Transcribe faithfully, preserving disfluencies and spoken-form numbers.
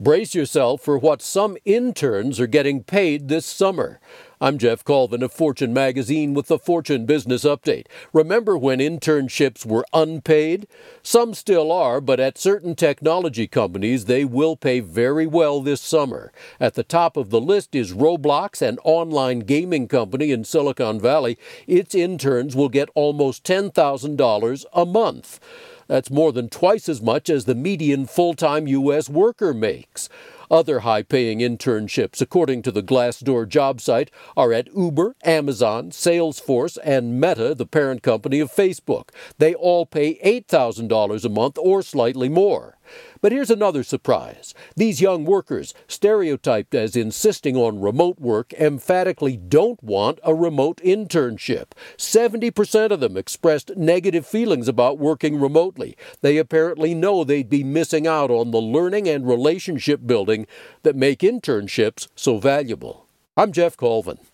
Brace yourself for what some interns are getting paid this summer. I'm Jeff Colvin of Fortune Magazine with the Fortune Business Update. Remember when internships were unpaid? Some still are, but at certain technology companies, they will pay very well this summer. At the top of the list is Roblox, an online gaming company in Silicon Valley. Its interns will get almost ten thousand dollars a month. That's more than twice as much as the median full-time U S worker makes. Other high-paying internships, according to the Glassdoor job site, are at Uber, Amazon, Salesforce, and Meta, the parent company of Facebook. They all pay eight thousand dollars a month or slightly more. But here's another surprise. These young workers, stereotyped as insisting on remote work, emphatically don't want a remote internship. seventy percent of them expressed negative feelings about working remotely. They apparently know they'd be missing out on the learning and relationship building that make internships so valuable. I'm Jeff Colvin.